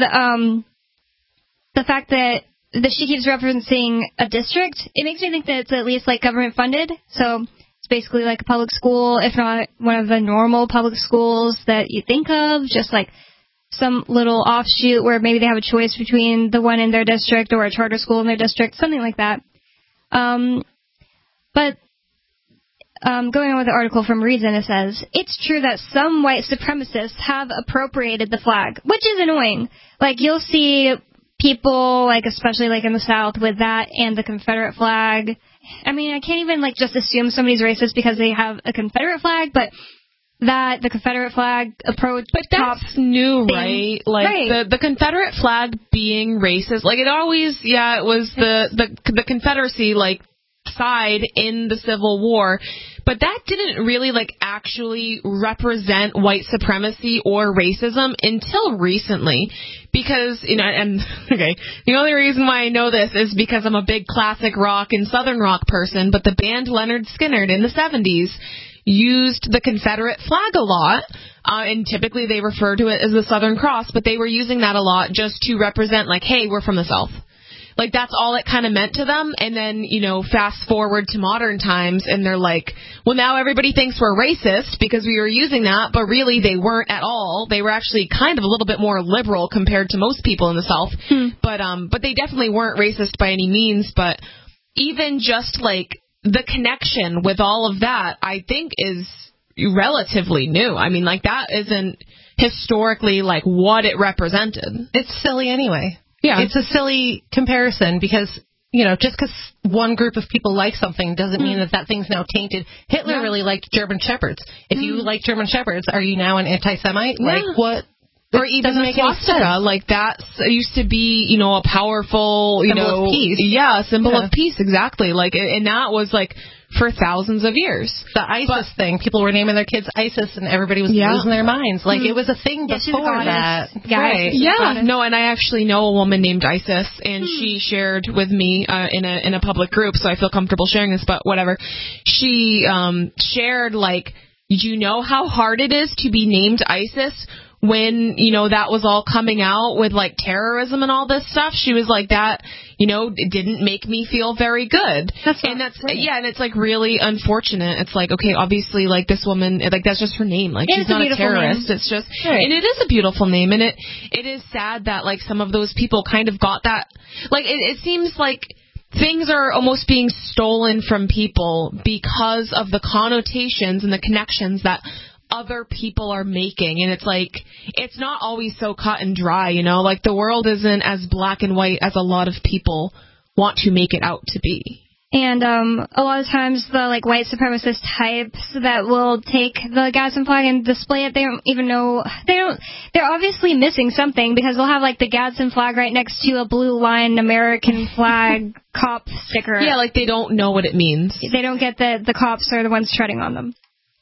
[SPEAKER 3] she keeps referencing a district, it makes me think that it's at least like government-funded. So it's basically like a public school, if not one of the normal public schools that you think of, just like some little offshoot where maybe they have a choice between the one in their district or a charter school in their district, something like that. But going on with the article from Reason, it says, it's true that some white supremacists have appropriated the flag, which is annoying. Like, you'll see people, like, especially, like, in the South with that and the Confederate flag. I mean, I can't even, like, just assume somebody's racist because they have a Confederate flag, but that the Confederate flag approach.
[SPEAKER 4] But that's new, right? Like, right. The Confederate flag being racist, like, it always, it was the Confederacy, like, side in the Civil War, but that didn't really, like, actually represent white supremacy or racism until recently, because, you know, and, okay, the only reason why I know this is because I'm a big classic rock and southern rock person, but the band Lynyrd Skynyrd in the 70s used the Confederate flag a lot, and typically they refer to it as the Southern Cross, but they were using that a lot just to represent, like, hey, we're from the South. Like, that's all it kind of meant to them. And then, you know, fast forward to modern times, and they're like, well, now everybody thinks we're racist because we were using that, but really they weren't at all. They were actually kind of a little bit more liberal compared to most people in the South. But they definitely weren't racist by any means. But even just, like, the connection with all of that, I think, is relatively new. I mean, like, that isn't historically, like, what it represented.
[SPEAKER 6] It's silly anyway.
[SPEAKER 4] Yeah.
[SPEAKER 6] It's a silly comparison because, you know, just because one group of people like something doesn't mean that thing's now tainted. Hitler really liked German Shepherds. If you like German Shepherds, are you now an anti-Semite? Like, what?
[SPEAKER 4] Or even the swastika, like that used to be, you know, a powerful, you
[SPEAKER 6] symbol of peace.
[SPEAKER 4] Yeah, symbol of peace, exactly. Like, and that was like for thousands of years.
[SPEAKER 6] The ISIS thing, people were naming their kids ISIS, and everybody was losing their minds. Like, it was a thing before that.
[SPEAKER 4] Right. Yeah. No, and I actually know a woman named Isis, and she shared with me in a public group, so I feel comfortable sharing this. But whatever, she shared, like, you know how hard it is to be named Isis when, you know, that was all coming out with, like, terrorism and all this stuff. She was like, that, you know, it didn't make me feel very good. And it's, like, really unfortunate. It's like, okay, obviously, like, this woman, like, that's just her name. Like, she's not a terrorist. Name. It's just, and it is a beautiful name. And it is sad that, like, some of those people kind of got that. Like, it seems like things are almost being stolen from people because of the connotations and the connections that other people are making. And it's like, it's not always so cut and dry, you know, like, the world isn't as black and white as a lot of people want to make it out to be.
[SPEAKER 3] And a lot of times the, like, white supremacist types that will take the Gadsden flag and display it, they don't even know, they're obviously missing something, because they'll have, like, the Gadsden flag right next to a blue line American flag cop sticker.
[SPEAKER 4] Yeah, like, they don't know what it means.
[SPEAKER 3] They don't get that the cops are the ones treading on them.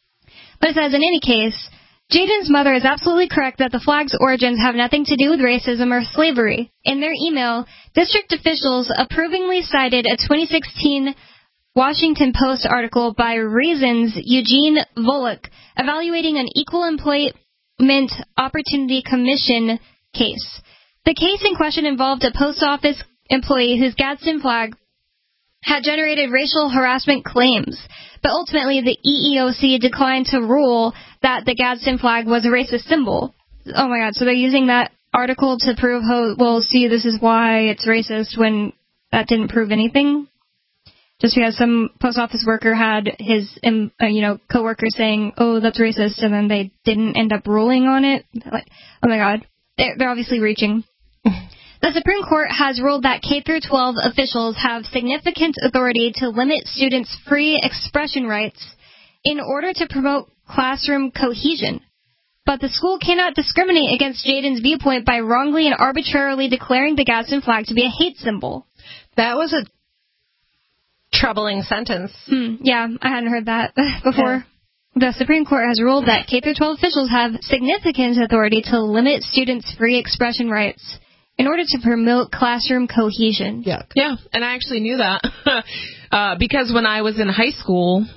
[SPEAKER 3] But it says, in any case, Jaden's mother is absolutely correct that the flag's origins have nothing to do with racism or slavery. In their email, district officials approvingly cited a 2016 Washington Post article by Reason's Eugene Volokh evaluating an Equal Employment Opportunity Commission case. The case in question involved a post office employee whose Gadsden flag had generated racial harassment claims, but ultimately the EEOC declined to rule that the Gadsden flag was a racist symbol. Oh my God! So they're using that article to prove, well, see, this is why it's racist, when that didn't prove anything. Just because some post office worker had his, coworker saying, "Oh, that's racist," and then they didn't end up ruling on it. Like, oh my God, they're obviously reaching. The Supreme Court has ruled that K-12 officials have significant authority to limit students' free expression rights in order to promote classroom cohesion. But the school cannot discriminate against Jaden's viewpoint by wrongly and arbitrarily declaring the Gadsden flag to be a hate symbol.
[SPEAKER 6] That was a troubling sentence.
[SPEAKER 3] Yeah, I hadn't heard that before. Yeah. The Supreme Court has ruled that K-12 officials have significant authority to limit students' free expression rights in order to promote classroom cohesion.
[SPEAKER 4] Yeah, and I actually knew that because when I was in high school,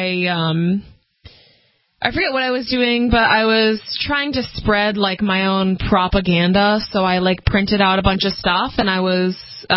[SPEAKER 4] I forget what I was doing, but I was trying to spread, like, my own propaganda. So I, like, printed out a bunch of stuff, and I was,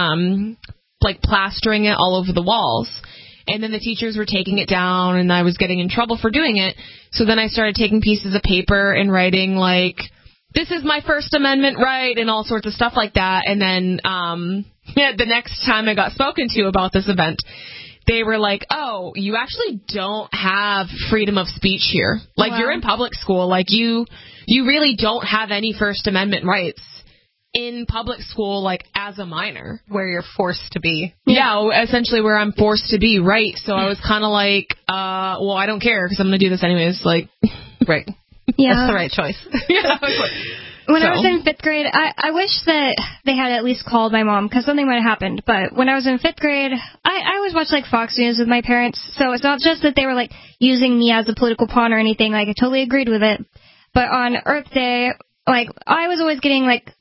[SPEAKER 4] plastering it all over the walls. And then the teachers were taking it down, and I was getting in trouble for doing it. So then I started taking pieces of paper and writing, like, "This is my First Amendment right," and all sorts of stuff like that. And then the next time I got spoken to about this event, they were like, "Oh, you actually don't have freedom of speech here. Like, You're in public school. Like, you really don't have any First Amendment rights in public school, like, as a minor."
[SPEAKER 6] Where you're forced to be.
[SPEAKER 4] Yeah, essentially where I'm forced to be, right? So I was kind of like, well, I don't care because I'm going to do this anyways. Like,
[SPEAKER 6] right.
[SPEAKER 3] Yeah.
[SPEAKER 6] That's the right choice.
[SPEAKER 4] Yeah.
[SPEAKER 3] When I was in 5th grade, I wish that they had at least called my mom, because something might have happened. But when I was in 5th grade, I always watched, like, Fox News with my parents. So it's not just that they were, like, using me as a political pawn or anything. Like, I totally agreed with it. But on Earth Day, like, I was always getting, like,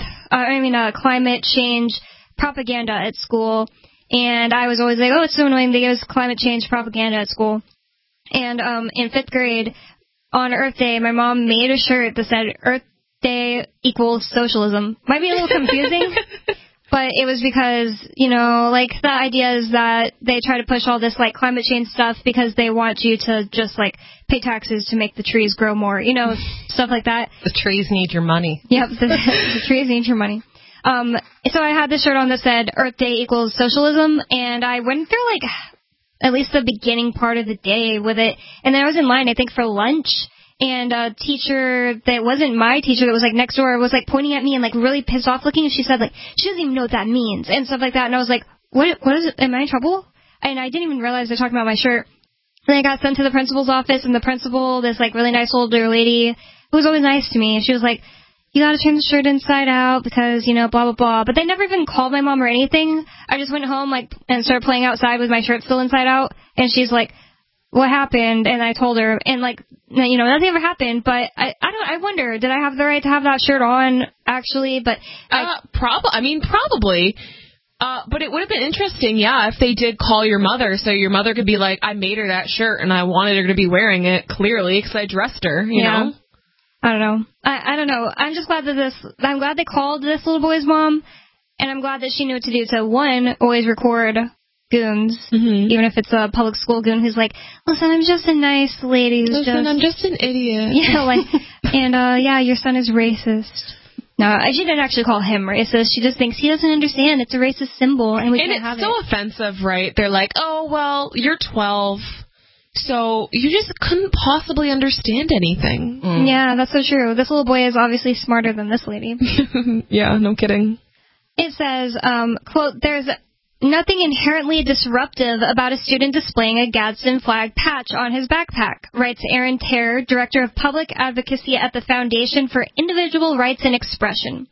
[SPEAKER 3] climate change propaganda at school. And I was always like, oh, it's so annoying they use climate change propaganda at school. And in 5th grade, on Earth Day, my mom made a shirt that said Earth Day equals socialism. Might be a little confusing, but it was because, the idea is that they try to push all this, like, climate change stuff because they want you to just, like, pay taxes to make the trees grow more, stuff like that.
[SPEAKER 6] The trees need your money.
[SPEAKER 3] Yep, the trees need your money. So I had this shirt on that said Earth Day equals socialism, and I went through, like, at least the beginning part of the day with it, and then I was in line, I think, for lunch. And a teacher that wasn't my teacher, that was, like, next door, was, like, pointing at me and, like, really pissed off looking. And she said, like, she doesn't even know what that means and stuff like that. And I was like, what is it? Am I in trouble? And I didn't even realize they're talking about my shirt. And I got sent to the principal's office, and the principal, this, like, really nice older lady who was always nice to me, and she was like, "You got to turn the shirt inside out because, blah, blah, blah." But they never even called my mom or anything. I just went home, like, and started playing outside with my shirt still inside out. And she's like, "What happened?" And I told her, and, like, nothing ever happened, but I wonder, did I have the right to have that shirt on, actually? But
[SPEAKER 4] probably. But it would have been interesting, if they did call your mother, so your mother could be like, "I made her that shirt, and I wanted her to be wearing it, clearly, because I dressed her," you know?
[SPEAKER 3] I don't know. I don't know. I'm just glad that I'm glad they called this little boy's mom, and I'm glad that she knew what to do to, one, always record goons, even if it's a public school goon who's like, "Listen, I'm just a nice lady
[SPEAKER 4] I'm just an idiot."
[SPEAKER 3] Yeah, like, and your son is racist. No, she didn't actually call him racist. She just thinks he doesn't understand. It's a racist symbol, and we can't have it.
[SPEAKER 4] And it's so offensive, right? They're like, "Oh, well, you're 12, so you just couldn't possibly understand anything."
[SPEAKER 3] Yeah, that's so true. This little boy is obviously smarter than this lady.
[SPEAKER 4] Yeah, no kidding.
[SPEAKER 3] It says, quote, "There's nothing inherently disruptive about a student displaying a Gadsden flag patch on his backpack," writes Aaron Terr, Director of Public Advocacy at the Foundation for Individual Rights and Expression.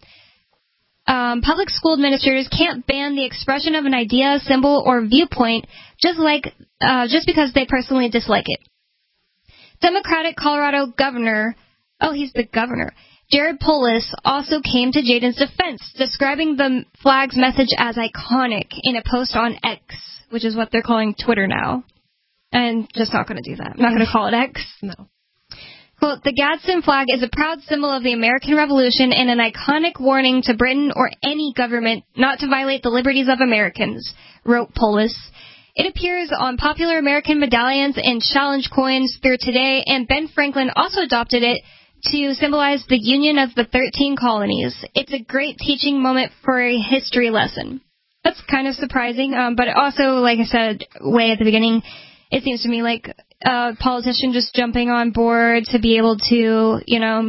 [SPEAKER 3] Public school administrators can't ban the expression of an idea, symbol, or viewpoint just because they personally dislike it. Democratic Colorado Governor, he's the governor, Jared Polis also came to Jaden's defense, describing the flag's message as iconic in a post on X, which is what they're calling Twitter now. And just not going to do that. I'm not going to call it X.
[SPEAKER 6] No.
[SPEAKER 3] Quote, "The Gadsden flag is a proud symbol of the American Revolution and an iconic warning to Britain or any government not to violate the liberties of Americans," wrote Polis. It appears on popular American medallions and challenge coins through today, and Ben Franklin also adopted it to symbolize the union of the 13 colonies. It's a great teaching moment for a history lesson. That's kind of surprising, but also, like I said way at the beginning, it seems to me like a politician just jumping on board to be able to,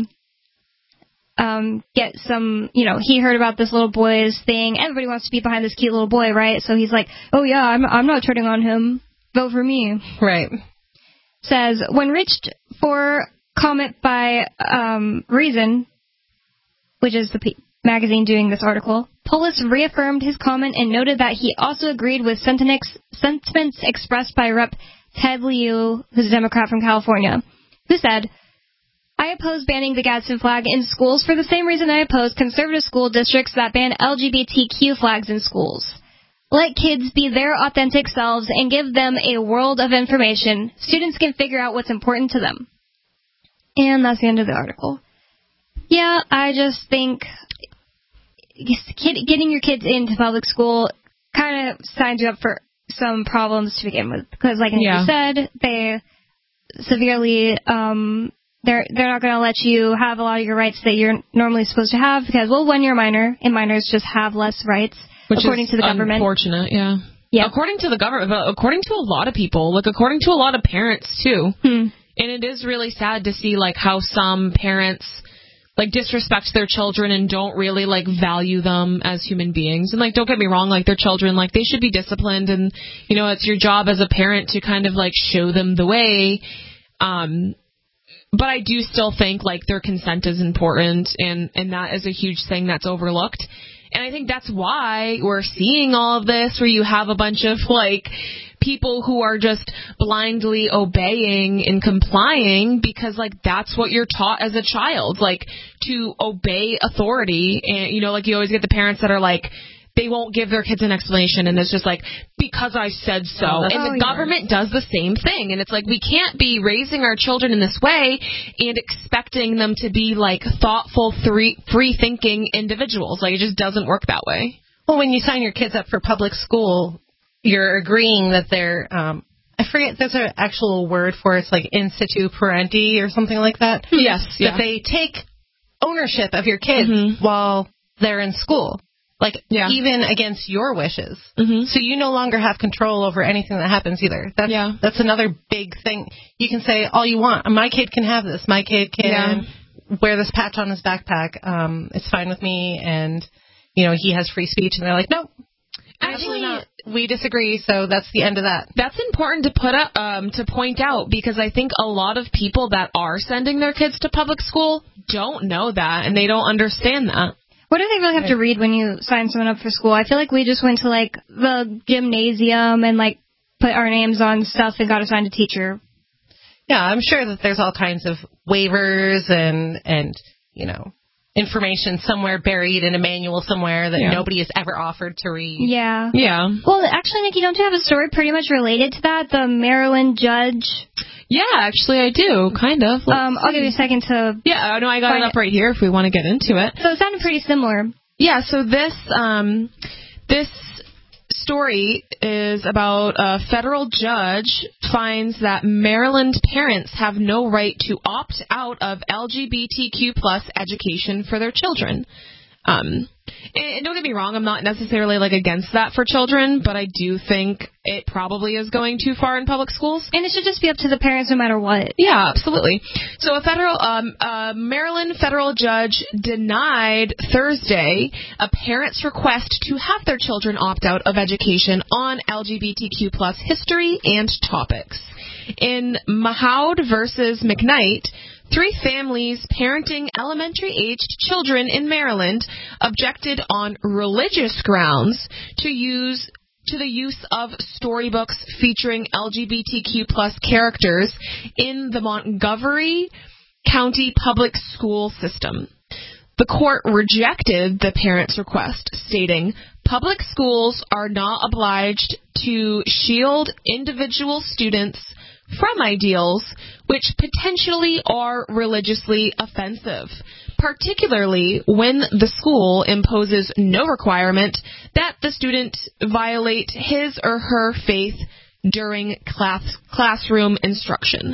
[SPEAKER 3] get some, he heard about this little boy's thing. Everybody wants to be behind this cute little boy, right? So he's like, oh yeah, I'm not turning on him. Vote for me.
[SPEAKER 6] Right.
[SPEAKER 3] Says, when reached for comment by Reason, which is the magazine doing this article, Polis reaffirmed his comment and noted that he also agreed with sentiments expressed by Rep. Ted Lieu, who's a Democrat from California, who said, I oppose banning the Gadsden flag in schools for the same reason I oppose conservative school districts that ban LGBTQ flags in schools. Let kids be their authentic selves and give them a world of information. Students can figure out what's important to them. And that's the end of the article. Yeah, I just think getting your kids into public school kind of signs you up for some problems to begin with. Because like you said, they severely... They're not going to let you have a lot of your rights that you're normally supposed to have because, well, when you're a minor, and minors just have less rights, according to the government.
[SPEAKER 4] Unfortunate, yeah. According to the government, but according to a lot of people, according to a lot of parents, too. And it is really sad to see, how some parents, disrespect their children and don't really, value them as human beings. And, don't get me wrong, their children, they should be disciplined. And, it's your job as a parent to kind of, show them the way. But I do still think, their consent is important, and that is a huge thing that's overlooked. And I think that's why we're seeing all of this, where you have a bunch of, people who are just blindly obeying and complying because, that's what you're taught as a child, to obey authority. And, you always get the parents that are they won't give their kids an explanation, and it's just because I said so. And the government does the same thing. And it's we can't be raising our children in this way and expecting them to be thoughtful, free-thinking individuals. It just doesn't work that way.
[SPEAKER 6] Well, when you sign your kids up for public school, you're agreeing that they're, I forget, there's an actual word for it. It's in situ parenti or something like that.
[SPEAKER 4] Yes.
[SPEAKER 6] That they take ownership of your kids while they're in school. Even against your wishes. So you no longer have control over anything that happens either. That's another big thing. You can say all you want. My kid can have this. My kid can wear this patch on his backpack. It's fine with me. And, he has free speech. And they're like, no, actually not. We disagree. So that's the end of that.
[SPEAKER 4] That's important to put up, to point out, because I think a lot of people that are sending their kids to public school don't know that, and they don't understand that.
[SPEAKER 3] What do they really have to read when you sign someone up for school? I feel like we just went to, the gymnasium and, put our names on stuff and got assigned a teacher.
[SPEAKER 6] Yeah, I'm sure that there's all kinds of waivers and information somewhere buried in a manual somewhere that nobody has ever offered to read.
[SPEAKER 3] Yeah.
[SPEAKER 4] Yeah.
[SPEAKER 3] Well, actually, Nikki, don't you have a story pretty much related to that? The Maryland judge...
[SPEAKER 4] Yeah, actually I do, kind of.
[SPEAKER 3] I'll give you a second to...
[SPEAKER 4] Yeah, no, I got it up right here if we want to get into it.
[SPEAKER 3] So it sounded pretty similar.
[SPEAKER 4] Yeah, so this story is about a federal judge finds that Maryland parents have no right to opt out of LGBTQ+ education for their children. And don't get me wrong, I'm not necessarily against that for children, but I do think it probably is going too far in public schools.
[SPEAKER 3] And it should just be up to the parents no matter what.
[SPEAKER 4] Yeah, absolutely. So a Maryland federal judge denied Thursday a parent's request to have their children opt out of education on LGBTQ+ history and topics. In Mahoud versus McKnight, 3 families parenting elementary-aged children in Maryland objected on religious grounds to the use of storybooks featuring LGBTQ+ characters in the Montgomery County public school system. The court rejected the parents' request, stating, "Public schools are not obliged to shield individual students from ideals which potentially are religiously offensive, particularly when the school imposes no requirement that the student violate his or her faith during classroom instruction.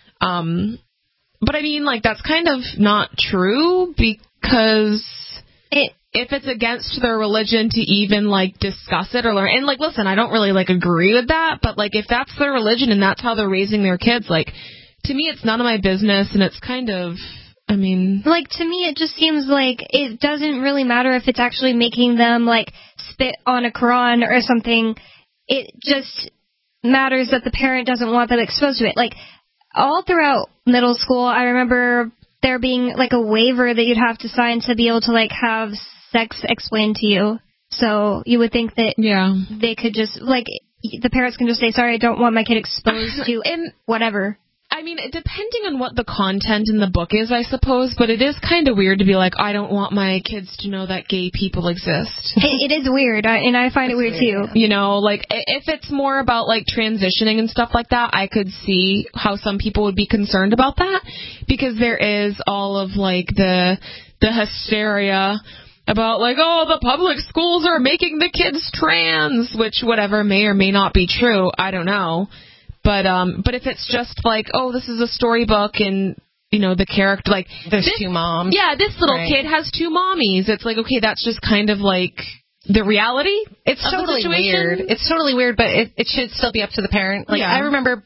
[SPEAKER 4] But I mean, like, that's kind of not true, because if it's against their religion to even, like, discuss it or learn, and, like, listen, I don't really, like, agree with that, but, like, if that's their religion and that's how they're raising their kids, like, to me it's none of my business, and it's kind of, I mean...
[SPEAKER 3] Like, to me it just seems like it doesn't really matter if it's actually making them, like, spit on a Quran or something. It just matters that the parent doesn't want them exposed to it. Like, all throughout middle school, I remember there being, like, a waiver that you'd have to sign to be able to, like, have sex explained to you. So you would think that they could just, like, the parents can just say, sorry, I don't want my kid exposed to whatever.
[SPEAKER 4] I mean, depending on what the content in the book is, I suppose, but it is kind of weird to be like, I don't want my kids to know that gay people exist.
[SPEAKER 3] It is weird, and I find it weird too.
[SPEAKER 4] You know, like, if it's more about, like, transitioning and stuff like that, I could see how some people would be concerned about that, because there is all of, like, the hysteria about, like, oh, the public schools are making the kids trans, which whatever may or may not be true, I don't know. But if it's just like, oh, this is a storybook and, you know, the character, like...
[SPEAKER 6] There's two moms.
[SPEAKER 4] Yeah, this little kid has two mommies. It's like, okay, that's just kind of like the reality.
[SPEAKER 6] It's totally weird. It's totally weird, but it should still be up to the parent. Like, I remember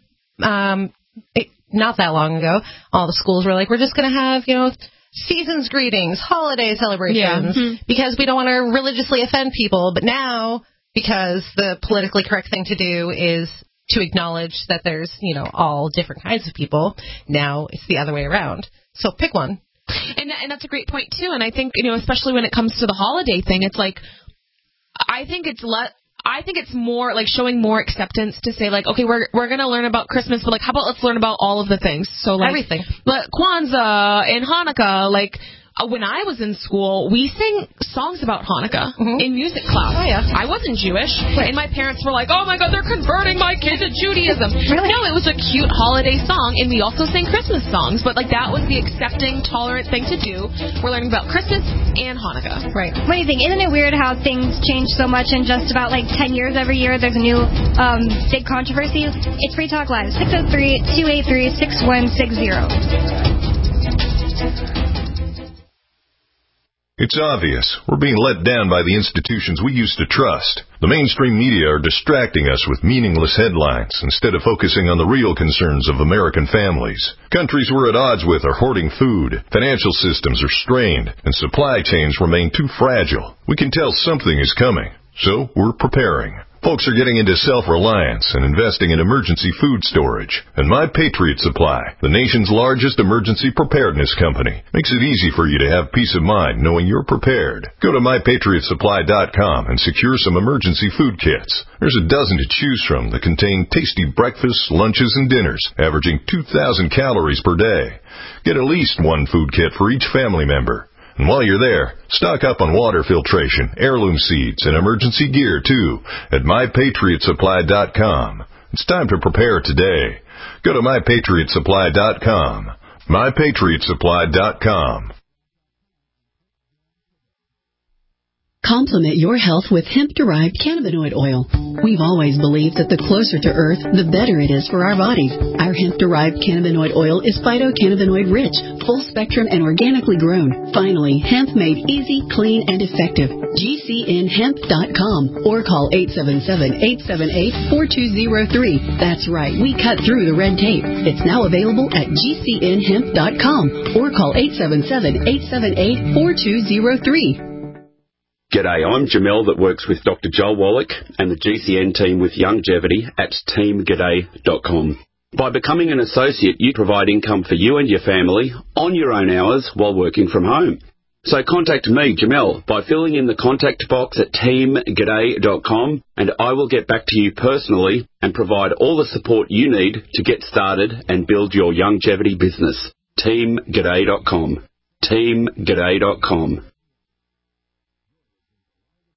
[SPEAKER 6] not that long ago, all the schools were like, we're just going to have, you know, season's greetings, holiday celebrations, because we don't want to religiously offend people. But now, because the politically correct thing to do is to acknowledge that there's, you know, all different kinds of people, now it's the other way around. So pick one.
[SPEAKER 4] And that's a great point, too. And I think, you know, especially when it comes to the holiday thing, it's like, I think it's more like showing more acceptance to say, like, okay, we're going to learn about Christmas, but, like, how about let's learn about all of the things? So, like,
[SPEAKER 6] everything.
[SPEAKER 4] But Kwanzaa and Hanukkah, like, when I was in school, we sang songs about Hanukkah in music class.
[SPEAKER 6] Oh, yeah.
[SPEAKER 4] I wasn't Jewish, and my parents were like, oh, my God, they're converting my kid to Judaism. Really? No, it was a cute holiday song, and we also sang Christmas songs, but, like, that was the accepting, tolerant thing to do. We're learning about Christmas and Hanukkah.
[SPEAKER 3] Right. What do you think? Isn't it weird how things change so much in just about, like, 10 years every year? There's a new big controversy. It's Free Talk Live, 603-283-6160.
[SPEAKER 18] It's obvious. We're being let down by the institutions we used to trust. The mainstream media are distracting us with meaningless headlines instead of focusing on the real concerns of American families. Countries we're at odds with are hoarding food, financial systems are strained, and supply chains remain too fragile. We can tell something is coming, so we're preparing. Folks are getting into self-reliance and investing in emergency food storage. And My Patriot Supply, the nation's largest emergency preparedness company, makes it easy for you to have peace of mind knowing you're prepared. Go to MyPatriotSupply.com and secure some emergency food kits. There's a dozen to choose from that contain tasty breakfasts, lunches, and dinners, averaging 2,000 calories per day. Get at least one food kit for each family member. And while you're there, stock up on water filtration, heirloom seeds, and emergency gear, too, at MyPatriotSupply.com. It's time to prepare today. Go to MyPatriotSupply.com. MyPatriotSupply.com.
[SPEAKER 16] Complement your health with hemp-derived cannabinoid oil. We've always believed that the closer to Earth, the better it is for our bodies. Our hemp-derived cannabinoid oil is phytocannabinoid-rich, full-spectrum, and organically grown. Finally, hemp made easy, clean, and effective. GCNhemp.com or call 877-878-4203. That's right, we cut through the red tape. It's now available at GCNhemp.com or call 877-878-4203.
[SPEAKER 19] G'day, I'm Jamel that works with Dr. Joel Wallach and the GCN team with Longevity at teamg'day.com. By becoming an associate, you provide income for you and your family on your own hours while working from home. So contact me, Jamel, by filling in the contact box at teamg'day.com, and I will get back to you personally and provide all the support you need to get started and build your longevity business. teamg'day.com. teamg'day.com.